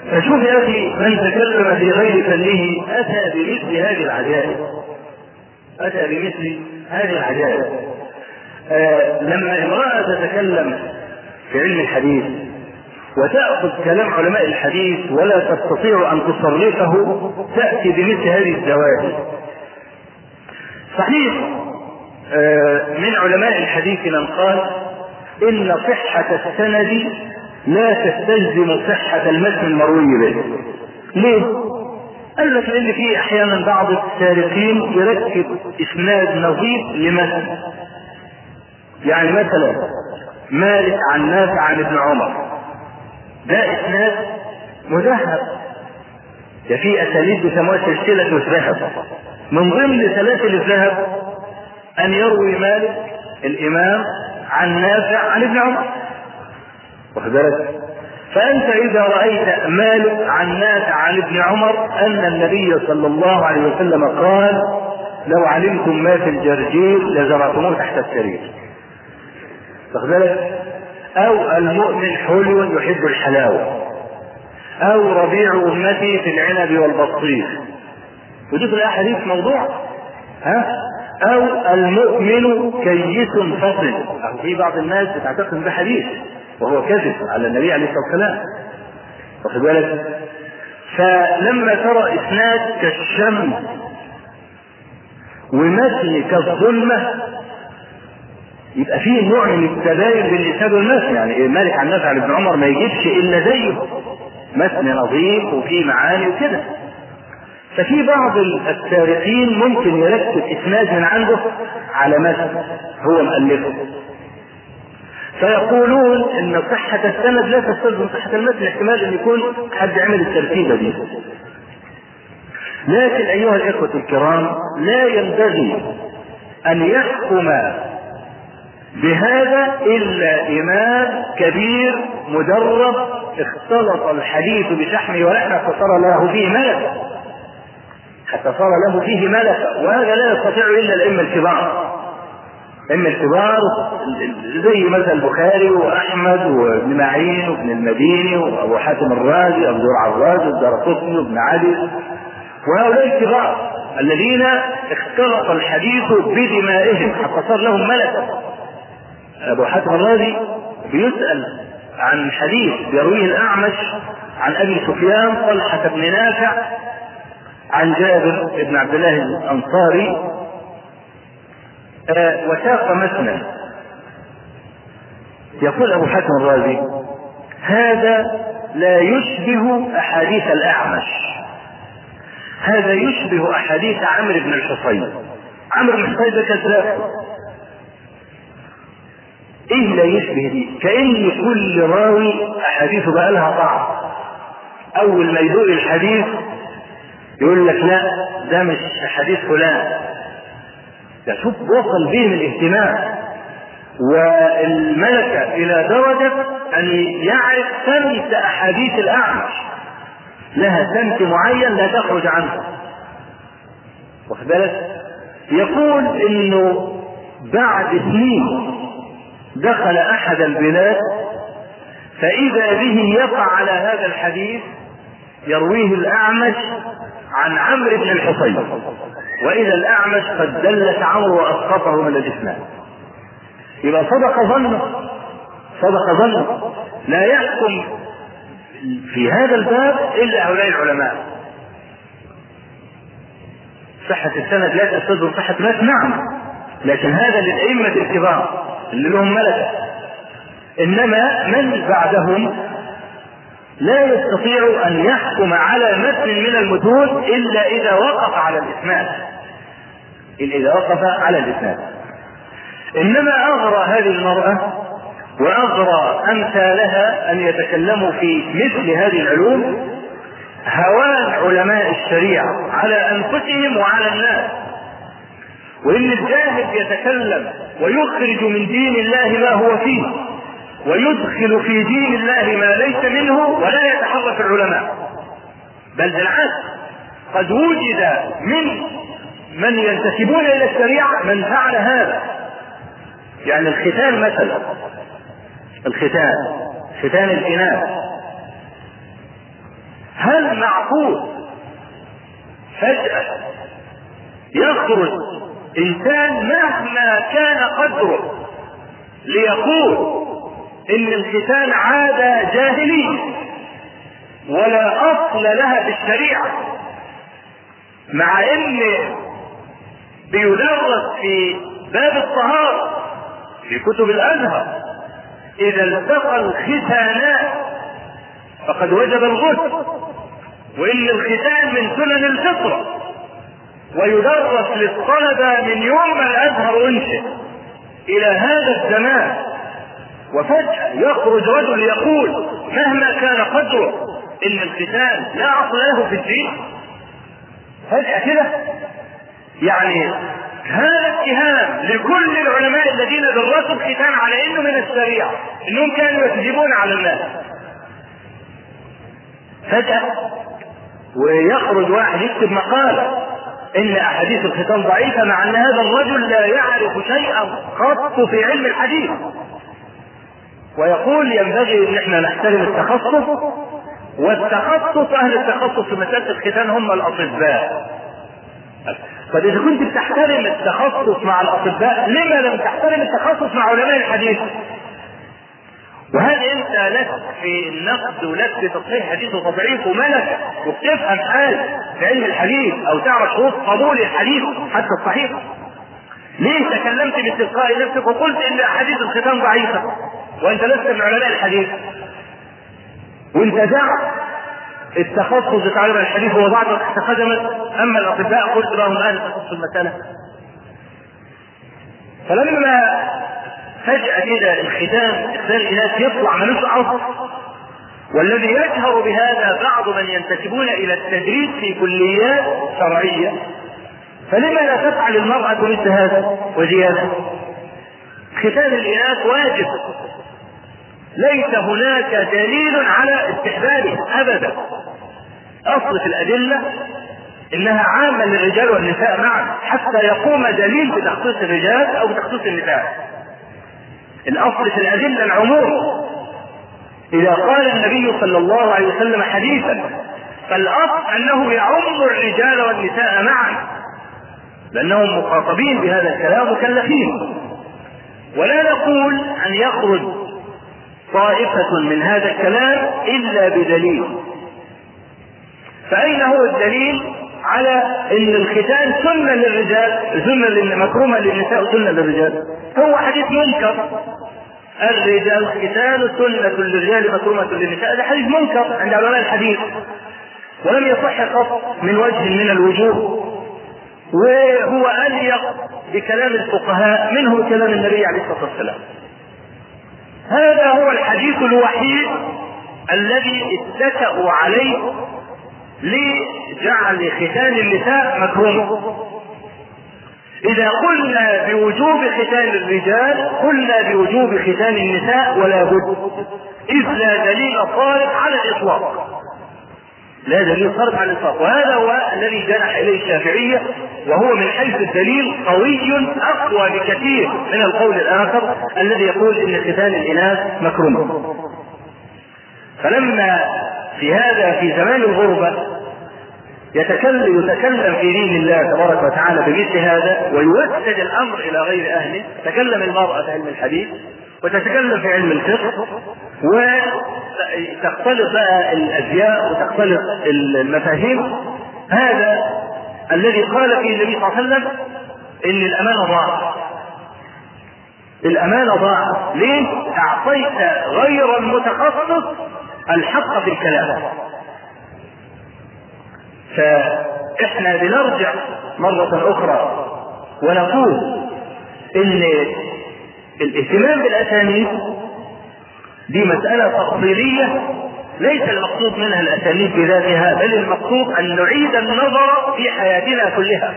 فشوف يا أخي من تكلم في غير فنه أتى بمثل هذه العجائب، أتى بمثل هذه العجائب. لما امرأة تتكلم في علم الحديث وتأخذ كلام علماء الحديث ولا تستطيع أن تصرفه تأتي بمثل هذه الزواج. صحيح من علماء الحديث من قال إن صحة السند لا تستلزم صحة المتن المروي به. ليه؟ قال لك لأن في أحيانا بعض السارقين يركب إسناد نظيف لمتن، يعني مثلا مالك عن نافع عن ابن عمر، ده إسناد مذهب، ده في أساليب بيسموها سلسلة الذهب. من ضمن سلاسل الذهب أن يروي مالك الإمام عن نافع عن ابن عمر، واخد بالك؟ فأنت إذا رأيت مالك عن نافع عن ابن عمر أن النبي صلى الله عليه وسلم قال: لو علمتم ما في الجرجير لزرعتموه تحت السرير، واخد بالك؟ أو المؤمن حلو يحب الحلاوة، أو ربيع أمتي في العنب والبطيخ، ودي في الأحاديث موضوع، أو المؤمن كيس فطن. أو في بعض الناس بتعتقد ده حديث وهو كذب على النبي عليه الصلاة والسلام، واخد بالك؟ فلما ترى إسناد كالشمس ومتن كالظلمة يبقى فيه نوع من التباين بين الإسناد والمتن. يعني مالك عن نافع عن ابن عمر ما يجيبش إلا زيه، متن نظيف وفيه معاني وكده. ففي بعض السارقين ممكن يركب إسناد من عنده على متن هو مؤلفه، فيقولون ان صحة السند لا تستلزم صحة المتن، احتمال ان يكون حد عمل الترتيبة دي. لكن ايها الاخوة الكرام لا ينبغي ان يحكم بهذا الا امام كبير مدرب اختلط الحديث بشحمه ولحمه فصار له فيه ملكة، حتى صار له فيه ملكة، وهذا لا يستطيع الا الائمة الكبار. إما الكبار زي مثلا البخاري وأحمد وابن معين وابن المديني وأبو حاتم الرازي أبو زرع الرازي والدارقطني وابن علي، وهؤلاء الكبار الذين اختلط الحديث بدمائهم حتى صار لهم ملكة. أبو حاتم الرازي بيسأل عن حديث يرويه الأعمش عن أبي سفيان طلحة بن نافع عن جابر بن عبد الله الأنصاري، وساق متنا. يقول أبو حاتم الرازي: هذا لا يشبه أحاديث الأعمش، هذا يشبه أحاديث عمرو بن الحصين. عمرو بن الحصين ده كذاب. إيه لا يشبه دي؟ كأن كل راوي أحاديثه بقى لها طعم، أول ما يدوق الحديث يقول لك لا ده مش حديث فلان. ده شوف وصل بهم الاهتمام والملكة إلى درجة أن يعرف سمت أحاديث الأعمش، لها سمت معين لا تخرج عنه، واخد بالك؟ يقول إنه بعد سنين دخل أحد البلاد فإذا به يقع على هذا الحديث يرويه الأعمش عن عمرو بن الحصين، وإذا الأعمش قد دلت عمرو وأسقطه من الإسلام. يبقى صدق ظنه، صدق ظنه. لا يحكم في هذا الباب إلا هؤلاء العلماء. صحة السند لا تستلزم صحة المتن، نعم، لكن هذا للأئمة الكبار اللي لهم ملكة. إنما من بعدهم لا يستطيع أن يحكم على متن من المتون إلا إذا وقف على الإسناد، إلا إذا وقف على الإسناد. إنما أغرى هذه المرأة وأغرى أمثالها أن يتكلموا في مثل هذه العلوم هوان علماء الشريعة على أنفسهم وعلى الناس، وإن الجاهل يتكلم ويخرج من دين الله ما هو فيه ويدخل في دين الله ما ليس منه ولا يتحرك العلماء، بل بالعكس قد وجد من ينتسبون إلى الشريعة من فعل هذا. يعني الختان مثلا، ختان الإناث هل معقول فجأة يخرج إنسان مهما كان قدره ليقول إن الختان عادة جاهلية ولا أصل لها في الشريعة، مع إن بيدرس في باب الطهارة في كتب الأزهر إذا التقى الختانان فقد وجب الغسل، وإن الختان من سنن الفطرة، ويدرس للطلبة من يوم الأزهر أنشئ إلى هذا الزمان، وفجأة يخرج رجل يقول مهما كان قدره إن الختان لا أصل له في الدين. فجأة كده يعني هذا اتهام لكل العلماء الذين درسوا الختان على انه من الشريعة، انهم كانوا يكذبون على الناس. فجأة ويخرج واحد يكتب مقالة ان احاديث الختان ضعيفة، مع ان هذا الرجل لا يعرف شيئا قط في علم الحديث، ويقول ينبغي ان احنا نحترم التخصص، والتخصص اهل التخصص في مسألة الختان هم الاطباء. طب اذا كنت بتحترم التخصص مع الاطباء، لما لم تحترم التخصص مع علماء الحديث؟ وهل انت لك في النقد ولك في تصحيح حديث وتضعيف وملك وبتفهم حال في علم الحديث او تعرف شروط قبول الحديث حتى الصحيح؟ ليه تكلمت بتلقاء نفسك وقلت ان احاديث الختان ضعيفه وانت لست من علماء الحديث، وانت دعت التخصص بتاع علماء الحديث هو بعض خدمت، اما الاطباء قلت لهم اهل تخصص المساله. فلما فجأة كده الختان الإناث يطلع ملوش أصل، والذي يجهر بهذا بعض من ينتسبون إلى التدريس في كليات شرعية، فلما لا تفعل المرأة مثل هذا وزيادة؟ ختان الإناث واجب، ليس هناك دليل على استحبابه أبدا. أصل في الأدلة إنها عامة للرجال والنساء معا، حتى يقوم دليل بتخصيص الرجال أو بتخصيص النساء. الأصل في الأدلة العموم. إذا قال النبي صلى الله عليه وسلم حديثا فالأصل أنه يعم الرجال والنساء معا، لأنهم مخاطبين بهذا الكلام مكلفين. ولا نقول أن يخرج طائفة من هذا الكلام إلا بدليل. فأين هو الدليل على أن الختان سنة للرجال، سنة مكرومة للنساء، سنة للرجال؟ هو حديث منكر، الرجال ختان سنة للرجال مكرومة للنساء، هذا حديث منكر عند علماء الحديث ولم يصح قط من وجه من الوجوه، وهو أليق بكلام الفقهاء منه كلام النبي عليه الصلاة والسلام. هذا هو الحديث الوحيد الذي اتكأوا عليه لجعل ختان النساء مكروه. إذا قلنا بوجوب ختان الرجال قلنا بوجوب ختان النساء ولا بد، إذ لا دليل صارف على الإطلاق، لا دليل صارف على الإطلاق. وهذا هو الذي جنح إليه الشافعية، وهو من حيث الدليل قوي أقوى بكثير من القول الآخر الذي يقول إن ختان الإناث مكروه. فلما في زمان الغربة يتكلم في دين الله تبارك وتعالى بمثل هذا ويوسد الأمر إلى غير أهله، تكلم المرأة في علم الحديث وتتكلم في علم الفقه، وتختلط بقى الأزياء وتختلط المفاهيم. هذا الذي قال فيه النبي صلى الله عليه وسلم إن الأمانة ضاعت. الأمانة ضاعت ليه؟ أعطيت غير المتخصص الحق في الكلام. فإحنا بنرجع مرة أخرى ونقول إن الاهتمام بالأسانيد دي مسألة تفصيلية، ليس المقصود منها الأسانيد بذاتها، بل المقصود أن نعيد النظر في حياتنا كلها،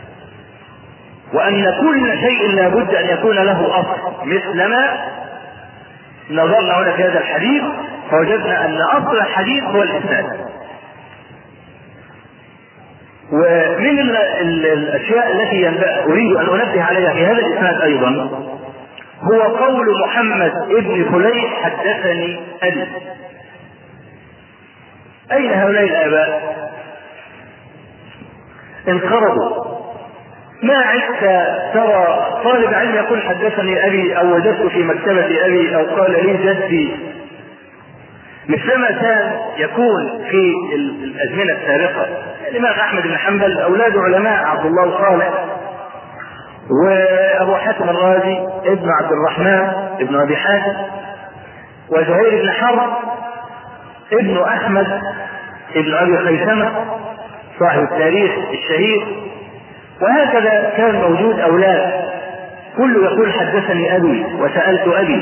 وأن كل شيء لا بد أن يكون له أصل. مثلما نظرنا هنا في هذا الحديث فوجدنا أن أصل الحديث هو الإسناد. ومن الأشياء التي أريد أن أنبه عليها في هذا الإسناد أيضا هو قول محمد ابن فليح حدثني أبي. أين هؤلاء الآباء؟ انقرضوا. ما عدت ترى طالب علم يقول حدثني أبي أو وجدت في مكتبة أبي أو قال لي جدي، مثلما كان يكون في الأزمنة السابقة. الإمام أحمد بن حنبل أولاد علماء، عبد الله صالح وأبو حاتم الرازي ابن عبد الرحمن ابن أبي حاتم، وزهير بن حرب ابن أحمد ابن أبي خيثمة صاحب التاريخ الشهير، وهكذا كان موجود أولاد كل يقول حدثني أبي وسألت أبي.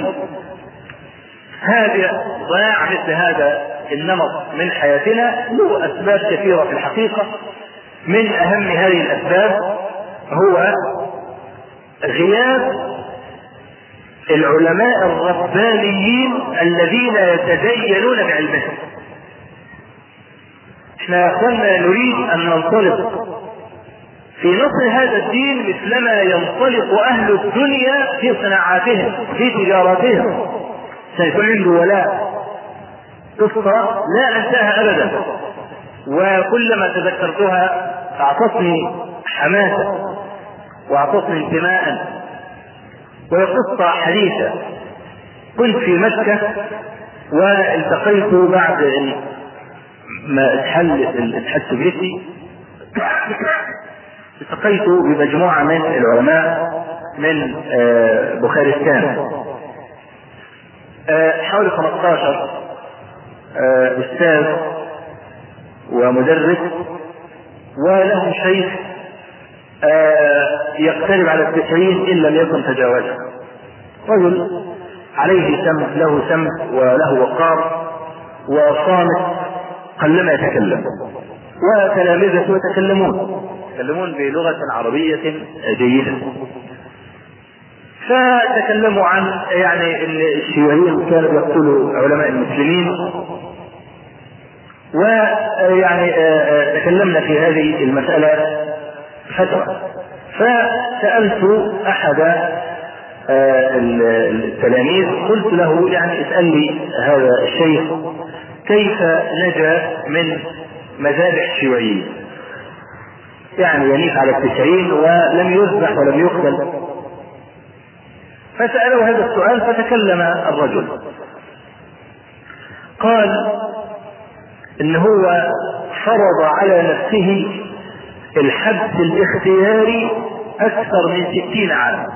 هذا ضياع مثل هذا النمط من حياتنا له أسباب كثيرة في الحقيقة. من أهم هذه الأسباب هو غياب العلماء الربانيين الذين يتدينون بعلمهم. احنا كنا نريد أن ننطلق في نصر هذا الدين مثلما ينطلق أهل الدنيا في صناعاتهم في تجاراتهم. سيكون عنده ولاء قصة لا أنساها أبدا، وكلما تذكرتها أعطتني حماسة وأعطتني انتماء. وهي قصة حديثة. كنت في مكة والتقيت بعد ما اتحل الاتحاد السوفيتي، التقيت بمجموعة من العلماء من بوخارستان، حوالي 15 أستاذ ومدرس، ولهم شيخ يقترب على 90 إن لم يكن تجاوزه. رجل عليه سمت، له سمت وله وقار وصامت، قلما يتكلم، وتلامذته يتكلمون بلغة عربية جيدة. فتكلموا عن يعني الشيوعيين كانوا يقتلوا علماء المسلمين، ويعني تكلمنا في هذه المسألة فترة. فسألت أحد التلاميذ قلت له يعني اسأل لي هذا الشيخ كيف نجا من مذابح الشيوعيين، يعني ينيف على 90 ولم يذبح ولم يقتل. فسأله هذا السؤال فتكلم الرجل، قال إن هو فرض على نفسه الحبس الاختياري أكثر من 60 عام.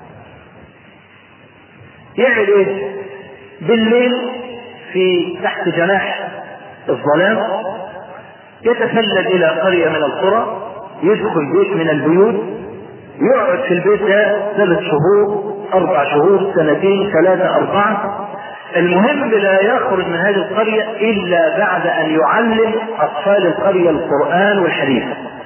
يعمل إيه؟ بالليل في تحت جناح الظلام يتسلل إلى قرية من القرى، يدخل بيت من البيوت، يقعد في البيت ده 3 شهور 4 شهور 2 3 4، المهم لا يخرج من هذه القرية إلا بعد أن يعلم أطفال القرية القرآن والحديث.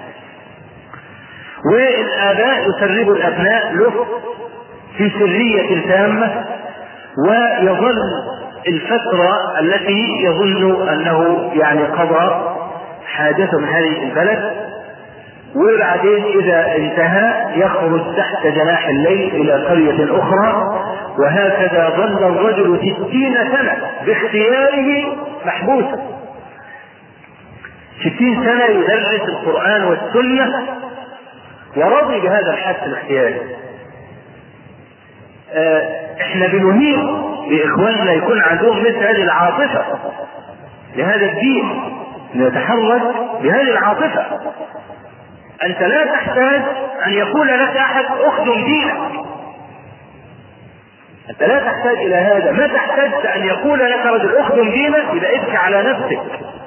والآباء يسربوا الأبناء له في سرية تامة، ويظل الفترة التي يظن أنه يعني قضى حاجته من هذه البلد، وبعدين إذا انتهى يخرج تحت جناح الليل إلى قرية أخرى. وهكذا ظل الرجل 60 سنة باختياره محبوسا، 60 سنة يدرس القرآن والسنة ورضي بهذا الحث الاختياري. احنا بنهيب بإخواننا يكون عندهم مثل هذه العاطفة لهذا الدين، نتحرك بهذه العاطفة. أنت لا تحتاج أن يقول لك أحد أخدم دينك، أنت لا تحتاج إلى هذا. ما تحتاج أن يقول لك رجل أخدم دينك، إذا ابكي على نفسك.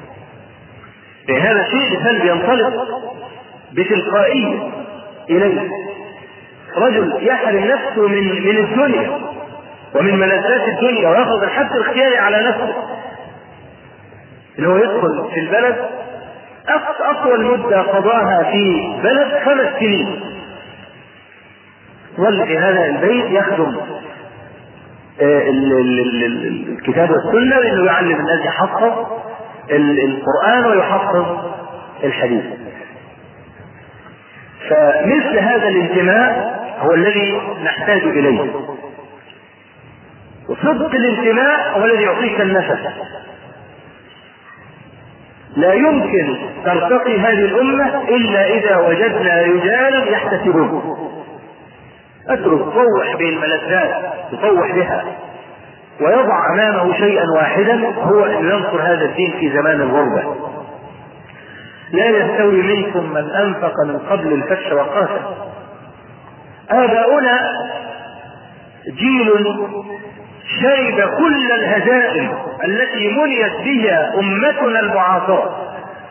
هذا شيء بسلب ينطلق بتلقائية إليه. رجل يحرم نفسه من الدنيا ومن ملذات الدنيا ويأخذ الحث الاختياري على نفسه، اللي هو يدخل في البلد أطول مدة قضاها في بلد 5 سنين، ظل في هذا البيت يخدم الكتاب والسنة، لأنه يعلم الناس يحفظ القرآن ويحفظ الحديث. فمثل هذا الانتماء هو الذي نحتاج إليه، وصدق الانتماء هو الذي يعطيك النفس. لا يمكن ترتقي هذه الأمة إلا إذا وجدنا رجالا يحتسبون. أترك يطوح بالملذات يطوح بها ويضع أمامه شيئا واحدا هو أن ينصر هذا الدين في زمان الغربة. لا يستوي منكم من أنفق من قبل الفتح وقاتل. آباؤنا جيل شرب كل الهزائم التي منيت بها أمتنا المعاصرة،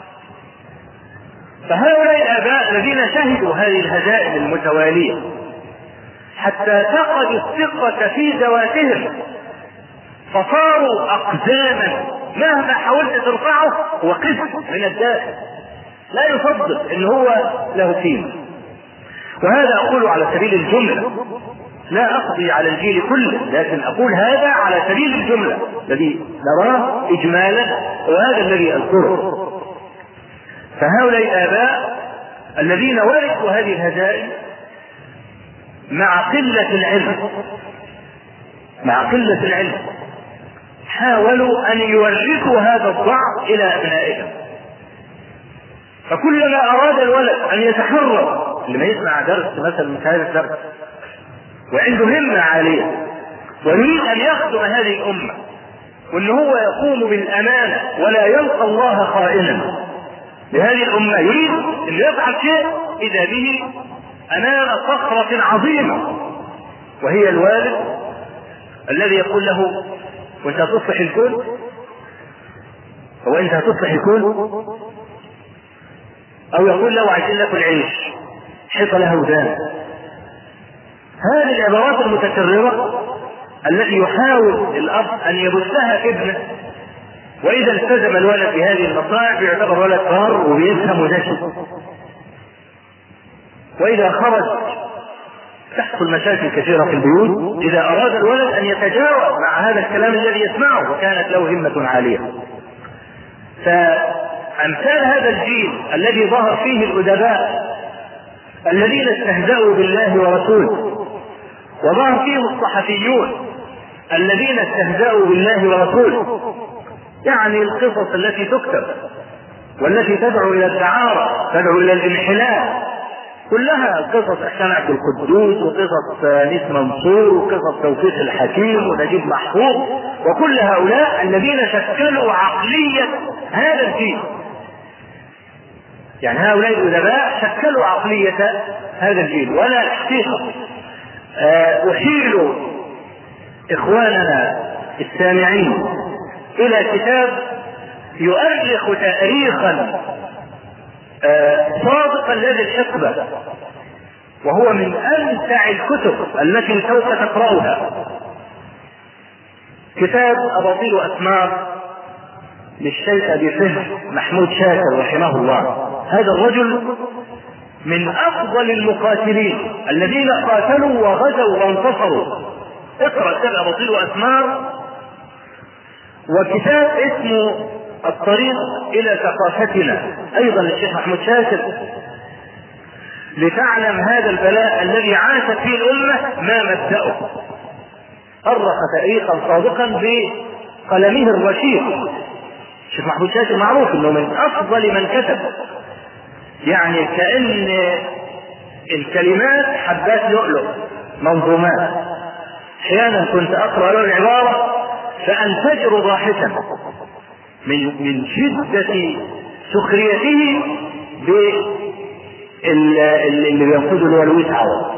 فهؤلاء الآباء الذين شهدوا هذه الهزائم المتوالية حتى فقدوا الثقة في ذواتهم فصاروا أقزاما، مهما حاولت ترفعه هو قسم من الداخل لا يفضل ان هو له قيمة. وهذا أقول على سبيل الجملة، لا أقضي على الجيل كله، لكن أقول هذا على سبيل الجملة الذي نراه إجمالا وهذا الذي أذكره. فهؤلاء الآباء الذين ورثوا هذه الهزائم مع قلة العلم حاولوا أن يورثوا هذا الضعف إلى أبنائهم. فكلما أراد الولد أن يتحرر، لما يسمع درس مثلا من هذا الدرس وعنده همة عالية ويريد أن يخدم هذه الأمة وأن هو يقوم بالأمانة ولا يلقى الله خائنا لهذه الأمة، يريد أن يفعل شيء إذا به أمام صخرة عظيمة وهي الوالد الذي يقول له وانت هتصلح الكون، هو انت هتصلح الكون، او يقول له عايزين ناكل عيش حيط له ودان. هذه العبارات المتكررة التي يحاول الأب أن يبثها في ابنه، وإذا التزم الولد بهذه المصائب يعتبر ولد طار وبيفهم وذكي، وإذا خرج تحصل مشاكل كثيرة في البيوت إذا أراد الولد أن يتجاوز مع هذا الكلام الذي يسمعه وكانت له همة عالية. فأمثال هذا الجيل الذي ظهر فيه الأدباء الذين استهزأوا بالله ورسوله، وظهر فيهم الصحفيون الذين استهزأوا بالله ورسوله، يعني القصص التي تكتب والتي تدعو إلى الدعارة تدعو إلى الانحلال كلها قصص إحسان عبد القدوس وقصص نيس منصور وقصص توفيق الحكيم ونجيب محفوظ وكل هؤلاء الذين شكلوا عقلية هذا الجيل. يعني هؤلاء الأدباء شكلوا عقلية هذا الجيل. ولا الحقيقة أحيل إخواننا السامعين إلى كتاب يؤرخ تاريخا صادقا لدى الحقبة، وهو من أمتع الكتب التي سوف تقرأها، كتاب أباطيل أسمار للشيخ أبي فهد محمود شاكر رحمه الله. هذا الرجل من أفضل المقاتلين الذين قاتلوا وغزوا وانتصروا. اقرأ كتاب أباطيل أسمار، وكتاب اسمه الطريق إلى ثقافتنا أيضا للشيخ محمود شاكر، لتعلم هذا البلاء الذي عاشت فيه الأمة ما مبدأه. أرخ تاريخا صادقا بقلمه الرشيد. الشيخ محمود شاكر معروف انه من افضل من كتب، يعني كأن الكلمات حبات لؤلؤ منظومات. احيانا كنت اقرأ له العبارة فانفجر ضاحكا من شدة سخريته اللي بينقذه له لويس عوض.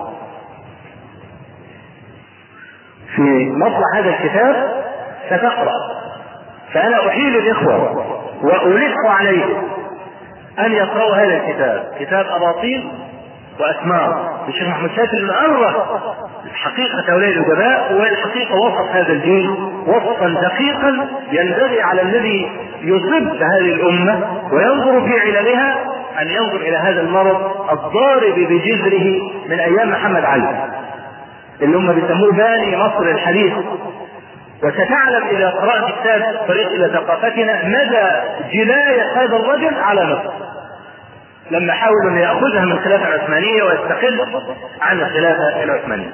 في مطلع هذا الكتاب ستقرأ، فأنا أحيل الإخوة وألح عليهم أن يقرأوا هذا الكتاب، كتاب أباطيل وأسمار للشيخ محمود شاكر، المؤرخ حقيقة هؤلاء الأدباء والحقيقة وصف هذا الجيل وصفا دقيقا ينبغي على الذي يصب هذه الأمة وينظر في عللها أن ينظر إلى هذا المرض الضارب بجذره من أيام محمد علي اللي هم بيسموه باني مصر الحديث. وستعلم إذا قرأت كتاب الطريق إلى ثقافتنا مدى جناية هذا الرجل على مصر لما حاولوا أن يأخذها من الخلافة العثمانية ويستقل عن الخلافة العثمانية.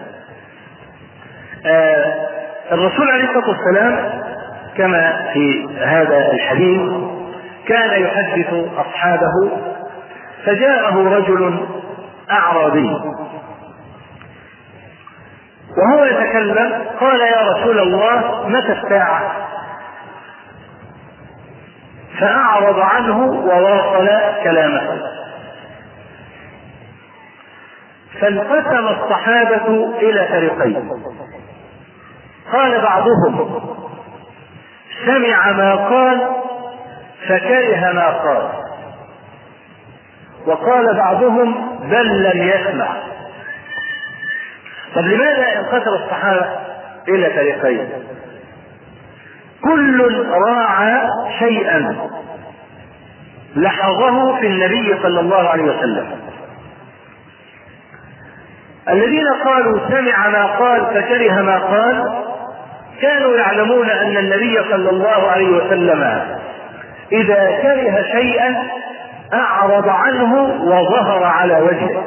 الرسول عليه الصلاة والسلام كما في هذا الحديث كان يحدث أصحابه، فجاءه رجل أعرابي وهو يتكلم قال: يا رسول الله متى الساعة؟ فأعرض عنه وواصل كلامه. فانقسم الصحابة إلى فريقين، قال بعضهم: سمع ما قال فكره ما قال، وقال بعضهم: بل لم يسمع. طب لماذا انقسم الصحابة إلى فريقين؟ كل راعى شيئا لحظه في النبي صلى الله عليه وسلم. الذين قالوا سمع ما قال فكره ما قال كانوا يعلمون أن النبي صلى الله عليه وسلم إذا كره شيئا أعرض عنه وظهر على وجهه.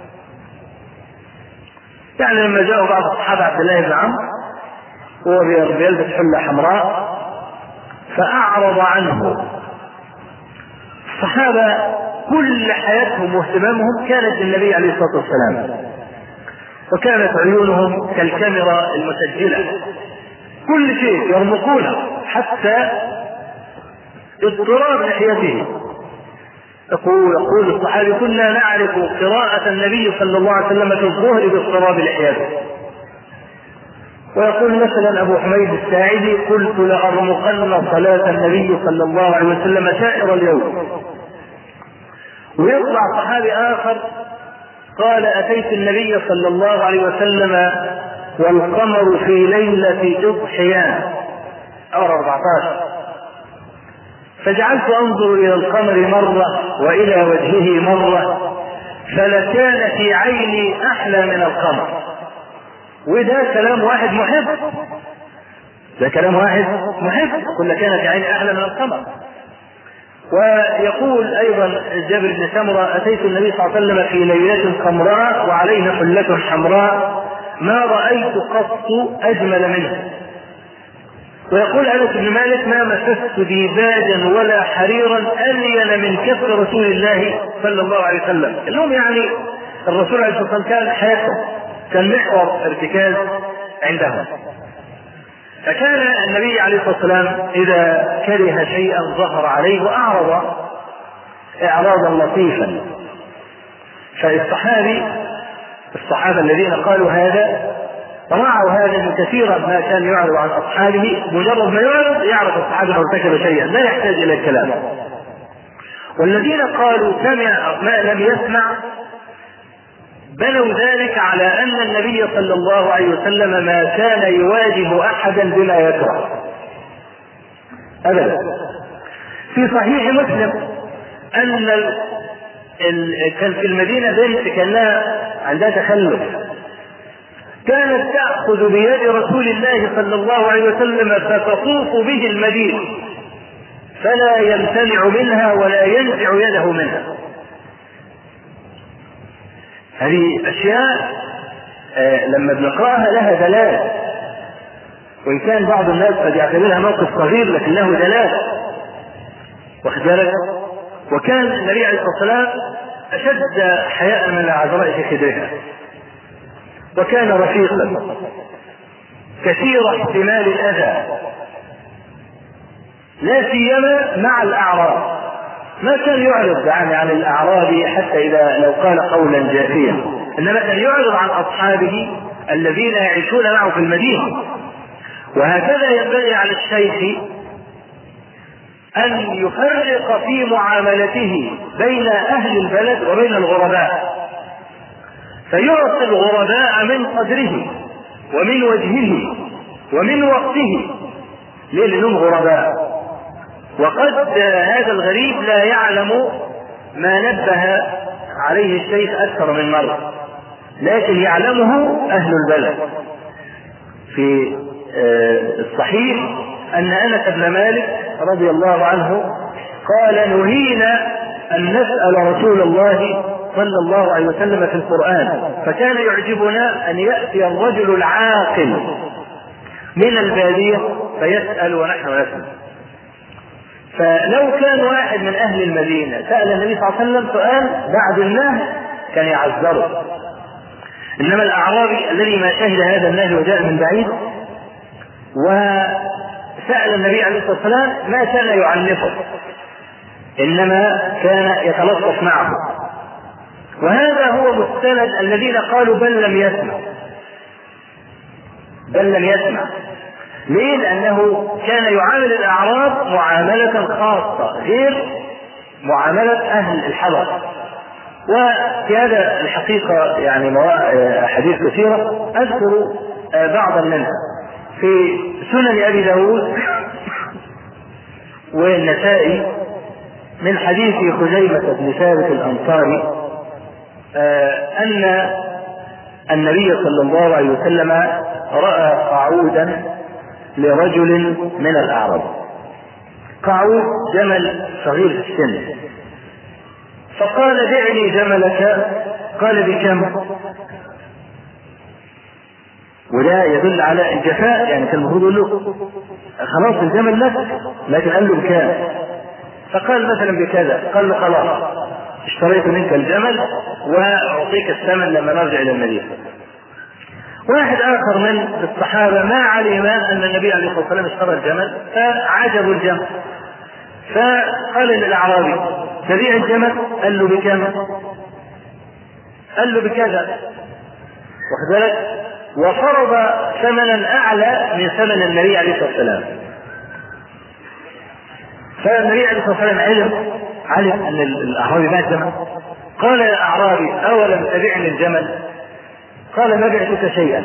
يعني لما جاءوا بعض الصحابة عبد الله بن عمرو وهو بيلبس حلة حمراء فأعرض عنه. الصحابة كل حياتهم واهتمامهم كانت للنبي عليه الصلاة والسلام، وكانت عيونهم كالكاميرا المسجلة، كل شيء يرمقونه حتى اضطراب لحيته. يقول الصحابي: كنا نعرف قراءة النبي صلى الله عليه وسلم في الظهر باضطراب لحيته. ويقول مثلا أبو حميد الساعدي: قلت لأرمقن صلاة النبي صلى الله عليه وسلم سائر اليوم. ويطلع صحابي آخر قال: أتيت النبي صلى الله عليه وسلم والقمر في ليلة إضحيان أو 14، فجعلت أنظر إلى القمر مرة وإلى وجهه مرة فلكان في عيني أحلى من القمر. وده كلام واحد محب، ده كلام واحد محب، كل كان في عيني أحلى من القمر. ويقول أيضا جابر بن سمرة: أتيت النبي صلى الله عليه وسلم في ليلة خمراء وعليها حلة حمراء ما رأيت قط أجمل منه. ويقول أنس بن مالك: ما مسست ديباجا ولا حريرا ألين من كف رسول الله صلى الله عليه وسلم. اللهم يعني الرسول عليه الصلاة والسلام كان حياته، كان محور ارتكاز عندهم. فكان النبي عليه الصلاة والسلام إذا كره شيئا ظهر عليه وأعرض إعراضا لطيفا. فالصحابة الذين قالوا هذا راعوا هذا من كثيرا ما كان يعرض عن أصحابه، مجرد ما يعرف الصحابة ارتكب شيئا لا يحتاج إلى الكلام. والذين قالوا سمع ما لم يسمع بنوا ذلك على أن النبي صلى الله عليه وسلم ما كان يواجه أحدا بما يكره أبدا. في صحيح مسلم أن كان في المدينة بنت كانها عندها تخلف، كانت تأخذ بيد رسول الله صلى الله عليه وسلم فتطوف به المدينة فلا يمتنع منها ولا ينزع يده منها. هذه أشياء لما بنقرأها لها دلالة، وإن كان بعض الناس قد يعتبرها موقف صغير لكن له دلالة، واخد بالك؟ وكان النبي عليه الصلاة والسلام أشد حياء من العذراء في خدرها، وكان رفيقا كثير احتمال الأذى لا سيما مع الأعراب. ما كان يعرض عن الأعراب حتى إذا لو قال قولا جافيا، إنما كان يعرض عن أصحابه الذين يعيشون معه في المدينة. وهكذا ينبغي على الشيخ أن يفرق في معاملته بين أهل البلد وبين الغرباء، فيعطي الغرباء من قدره ومن وجهه ومن وقته. ليه؟ لأنهم غرباء، وقد هذا الغريب لا يعلم ما نبه عليه الشيخ أكثر من مرة، لكن يعلمه أهل البلد. في الصحيح أن أنس بن مالك رضي الله عنه قال: نهينا أن نسأل رسول الله صلى الله عليه وسلم في القرآن، فكان يعجبنا أن يأتي الرجل العاقل من البادية فيسأل ونحن نسأل. فلو كان واحد من أهل المدينة سأل النبي صلى الله عليه وسلم سؤال بعد النهي كان يعذره، إنما الأعرابي الذي ما شهد هذا النهي وجاء من بعيد وسأل النبي عليه الصلاة والسلام ما كان يعنفه، إنما كان يتلطف معه. وهذا هو مستند الذين قالوا بل لم يسمع. ليه؟ لأنه كان يعامل الأعراب معاملة خاصة غير معاملة أهل الحضر. وفي هذا الحقيقة يعني حديث كثيرة أذكر بعضا منها في سنن أبي داود والنسائي من حديث خزيمة بن ثابت الأنصاري أن النبي صلى الله عليه وسلم رأى قعودا لرجل من الأعراب، قعود جمل صغير في السن، فقال بعني جملك، قال بكم؟ وده يدل على الجفاء، يعني كان المفروض له خلاص الجمل لك، لكن قال له بكام؟ فقال مثلا بكذا، قال له خلاص اشتريت منك الجمل واعطيك الثمن لما نرجع الى المدينه. واحد اخر من الصحابه ما علم ان النبي عليه الصلاه والسلام اشترى الجمل فعجبوا الجمل، فقال للاعرابي تبيع الجمل؟ قال له بكم؟ قال له بكذا، واخد بالك؟ وفرض ثمنا اعلى من ثمن النبي عليه الصلاه والسلام. فالنبي عليه الصلاه والسلام علم ان الاعرابي باع الجمل، قال يا اعرابي اولم تبعني الجمل؟ قال ما بعتك شيئا.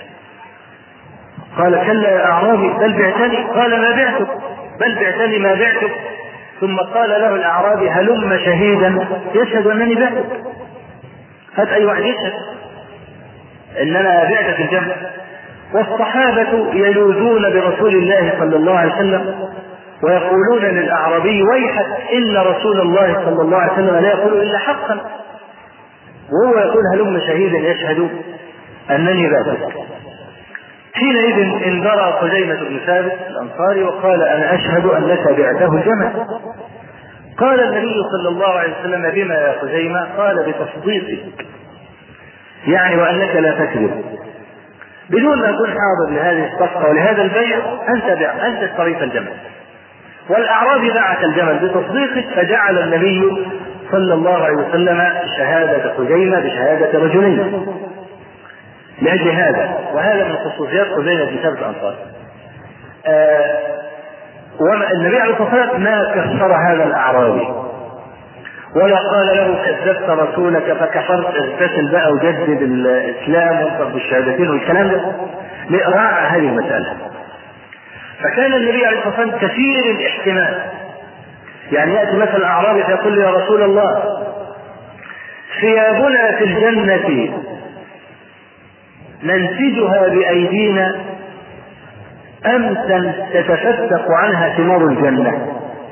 قال كلا يا اعرابي بل بعتني، قال ما بعتك، بل بعتني ما بعتك. ثم قال له الاعرابي هلم شهيدا يشهد انني بعتك، هات اي واحد يشهد ان انا بعتك الجمل. والصحابه يلوذون برسول الله صلى الله عليه وسلم ويقولون للأعرابي ويحك إن رسول الله صلى الله عليه وسلم لا يقول إلا حقا، وهو يقول هلم شهيدا يشهد أنني بعتك. حينئذ انذر خزيمة بن ثابت الأنصاري وقال أنا أشهد أنك بعته الجمل. قال النبي صلى الله عليه وسلم بما يا خزيمة؟ قال بتصديقك، يعني وأنك لا تكذب، بدون ما تكون حاضر لهذه الصفقة ولهذا البيع أنت اشتريت الجمل. والأعرابي باعت الجمل بتصديقه، فجعل النبي صلى الله عليه وسلم شهادة خزيمة بشهادة رجلين لأجل هذا. وهذا من خصوصيات خزيمة بن ثابت الأنصاري. والنبي عليه الصلاة والسلام ما كسر هذا الأعرابي ولا قال له كذبت رسولك فكفرت، اغتسل بقى وجدد الإسلام وانصر بالشهادتين والكلام ده، لإراعاء هذه المسألة. فكان النبي عليه الصلاة والسلام كثير الاحتمال، يعني يأتي مثلا أعرابي فيقول يا رسول الله ثيابنا في الجنة ننسجها بأيدينا أم تتفتق عنها ثمار الجنة؟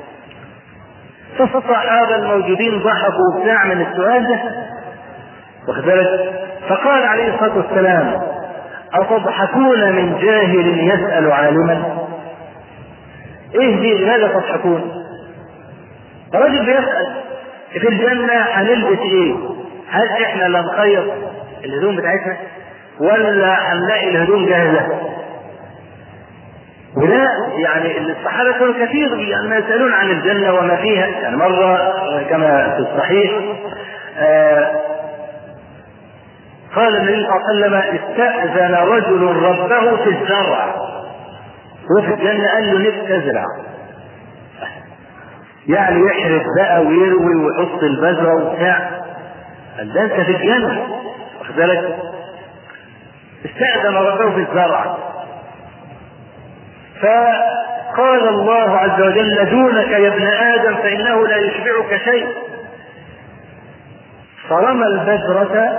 فالصحابة الموجودين ضحكوا وبتاع من السؤال ده، واخد بالك؟ فقال عليه الصلاة والسلام أتضحكون من جاهل يسأل عالما؟ ايه دي؟ لماذا تضحكون؟ رجل بيسأل في الجنة هنلبس ايه؟ هل احنا اللي نخيط الهدوم بتاعتنا ولا هنلاقي الهدوم جاهزة؟ ولا يعني الصحابة كانوا كثير يعني يسألون عن الجنة وما فيها. يعني مرة كما في الصحيح قال النبي صلى الله عليه وسلم استأذن رجل ربه في الزرع، هو في الجنة قال له نفسي ازرع، يعني يحرث بقى ويروي ويحط البذرة وبتاع، ده انت في الجنة، واخد بالك؟ استأذن ربه في الزرع، فقال الله عز وجل دونك يا ابن آدم فإنه لا يشبعك شيء، فرمى البذرة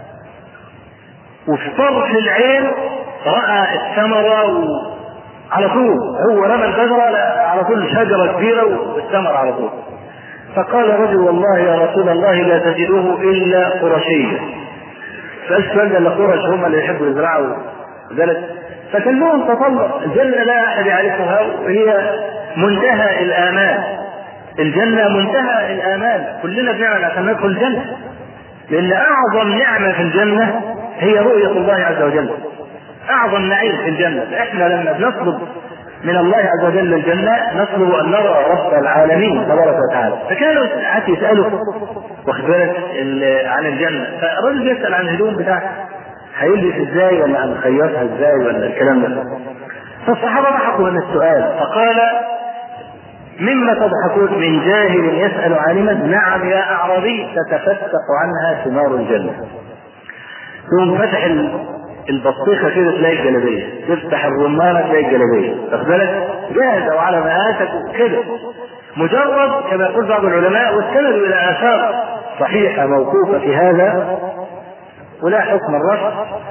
وفي طرف العين رأى الثمرة على طول، هو رمى البذرة على طول شجرة كبيرة والثمر على طول. فقال رجل والله يا رسول الله لا تجدوه إلا قرشيا. فالسؤال ده اللي قرش هم اللي يحبوا يزرعوا ذلك، فكان لهم تطلع. الجنة لا أحد يعرفها وهي منتهى الآمال. الجنة منتهى الآمال، كلنا بنعمل عشان ندخل الجنة، لأن أعظم نعمة في الجنة هي رؤية الله عز وجل، أعظم نعيم في الجنة. إحنا لما بنطلب من الله عز وجل الجنة نطلب أن نرى رب العالمين تبارك وتعالى. فكانوا ساعات يسألوا واخد بالك عن الجنة، فالرجل يسأل عن الهدوم بتاعه هيلبس ازاي ولا هنخيطها ازاي ولا الكلام ده. فالصحابة ضحكوا من السؤال فقال مما تضحكون؟ من جاهل يسأل عالما؟ نعم يا أعرابي تتفتق عنها ثمار الجنة. ثم فتح البطيخة كده تلاقي الجلابية، تفتح الرمانة تلاقي الجلابية، واخد بالك جاهزة وعلى مقاسك كده، مجرد كما يقول بعض العلماء واستندوا إلى آثار صحيحة موقوفة في هذا ولا حكم الرفض.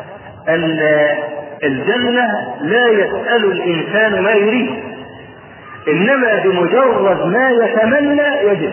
الجنة لا يسأل الإنسان ما يريد، إنما بمجرد ما يتمنى يجد،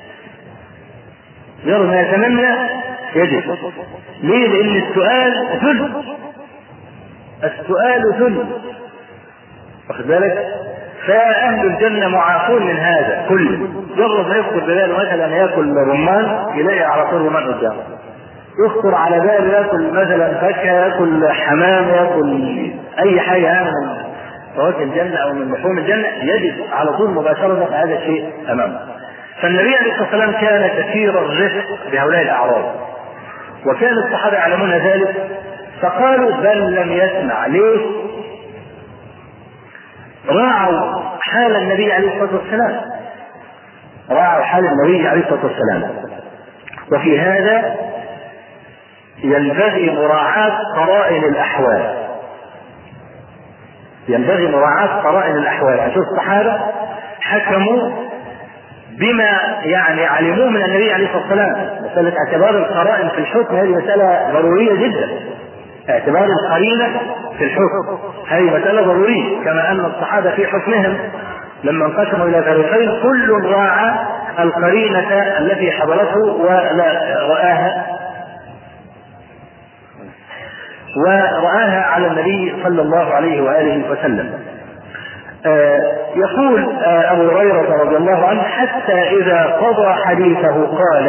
مجرد ما يتمنى يجد. ليه؟ لأن السؤال ذل، السؤال ذل، واخد بالك؟ فأهل الجنة معافون من هذا كله. مجرد ما يخطر بباله مثلا يأكل رمان يلاقي على طول رمان قدامه، يخطر على باله يأكل مثلا فاكهة، يأكل حمام، يأكل أي حاجة من فواكه الجنة أو من لحوم الجنة، يجد على طول مباشرة هذا الشيء أمامه. فالنبي عليه الصلاة والسلام كان كثير الرفق بهؤلاء الأعراب، وكان الصحابة يعلمون ذلك، فقالوا بل لم يسمع. ليه؟ راعوا حال النبي عليه الصلاة والسلام، راعوا حال النبي عليه الصلاة والسلام. وفي هذا ينبغي مراعاة قرائن الأحوال، ينبغي مراعاة قرائن الأحوال. أشوف الصحابة حكموا بما يعني علموه من النبي عليه الصلاة والسلام. مسألة اعتبار القرائن في الحكم هذه مسألة ضرورية جدا، اعتبار القرينة في الحكم هذه مسألة ضرورية، كما أن الصحابة في حكمهم لما انقسموا إلى فريقين كل راعى القرينة التي حضرته ورآها على النبي صلى الله عليه وآله وسلم. يقول أبو هريرة رضي الله عنه حتى إذا قضى حديثه قال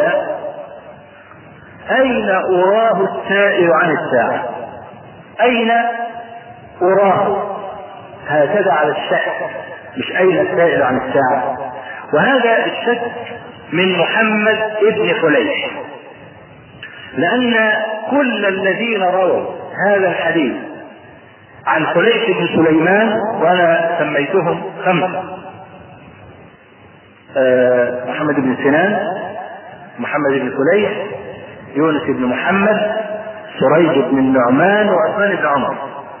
أين أراه السائل عن الساعة؟ أين أراه؟ هكذا على الشك، مش أين السائل عن الساعة. وهذا الشك من محمد ابن فليح، لأن كل الذين رووا هذا الحديث عن فليح بن سليمان، وأنا سميتهم 5: محمد بن سنان، محمد بن فليح، يونس بن محمد، سريج بن النعمان، وعثمان بن عمر.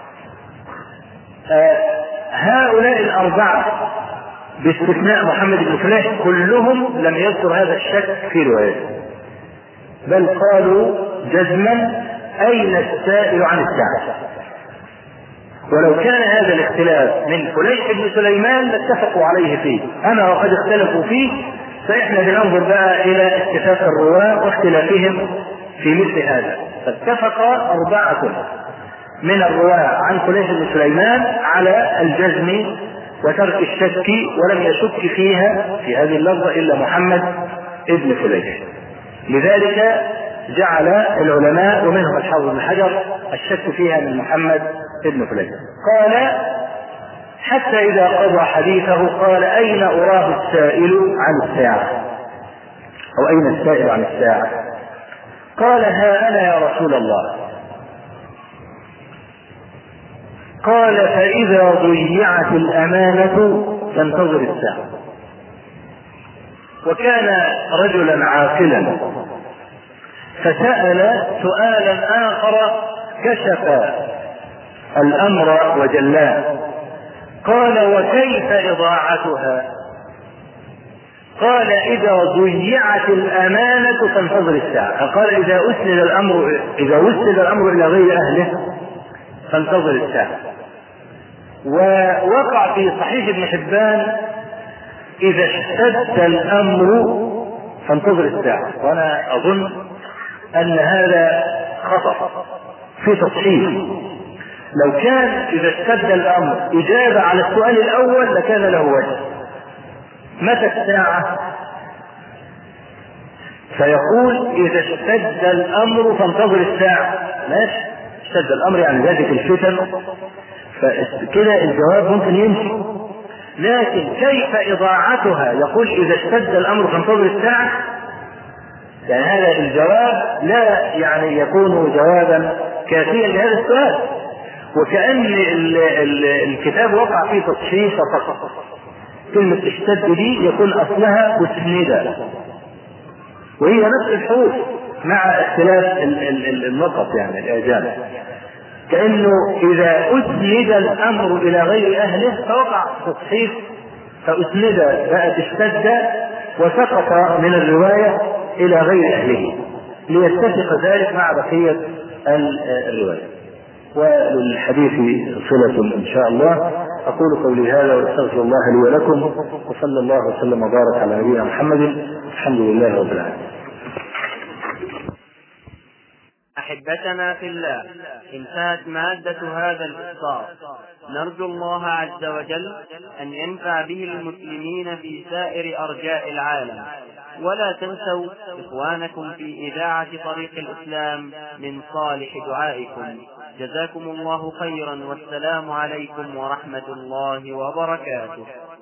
هؤلاء الأربعة باستثناء محمد بن فليح كلهم لم يذكر هذا الشك في روايته، بل قالوا جزما أين السائل عن الساعة. ولو كان هذا الاختلاف من فليح بن سليمان لاتفقوا عليه فيه، أما وقد اختلفوا فيه فإحنا بننظر بقى إلى اتفاق الرواة واختلافهم في مثل هذا. فاتفق 4 من الرواة عن فليح بن سليمان على الجزم وترك الشك، ولم يشك فيها في هذه اللفظة إلا محمد ابن فليح. لذلك جعل العلماء ومنهم الحافظ بن حجر الشك فيها من محمد ابن فليح. قال حتى إذا قضى حديثه قال أين أراه السائل عن الساعة، أو أين السائل عن الساعة؟ قال ها أنا يا رسول الله. قال فإذا ضيعت الأمانة فانتظر الساعة. وكان رجلا عاقلا فسأل سؤالا آخر كشف الأمر وجلاه. قال وكيف إضاعتها؟ قال إذا ضيعت الأمانة فانتظر الساعة. قال إذا وسد الأمر إلى غير أهله فانتظر الساعة. ووقع في صحيح ابن حبان إذا اشتد الأمر فانتظر الساعة، وأنا أظن أن هذا خطأ في تصحيح، لو كان إذا اشتد الأمر إجابة على السؤال الأول لكان له وجه. متى الساعة؟ فيقول إذا اشتد الأمر فانتظر الساعة. ماشي، اشتد الأمر يعني زادت الفتن، فكده الجواب ممكن يمشي. لكن كيف إضاعتها؟ يقول إذا اشتد الأمر فانتظر الساعة، يعني هذا الجواب لا يعني يكون جوابا كافيا لهذا السؤال، وكأن الكتاب وقع فيه تطشيش فقط. كلمة اشتد دي يكون أصلها مسندة، وهي نفس الحروف مع اختلاف النقط يعني الإعجام، كأنه إذا أسند الأمر إلى غير أهله فوقع تصحيح، فأسند بقت اشتد وسقط من الرواية إلى غير أهله ليتفق ذلك مع بقية الرواية. وللحديث صلة إن شاء الله. أقول قولي هذا وأستغفر الله لي ولكم، وصلى الله وسلم وبارك على نبينا محمد. الحمد لله رب العالمين. أحبتنا في الله، انتهت مادة هذا الإصدار. نرجو الله عز وجل أن ينفع به المسلمين في سائر أرجاء العالم. ولا تنسوا إخوانكم في إذاعة طريق الإسلام من صالح دعائكم. جزاكم الله خيرا، والسلام عليكم ورحمة الله وبركاته.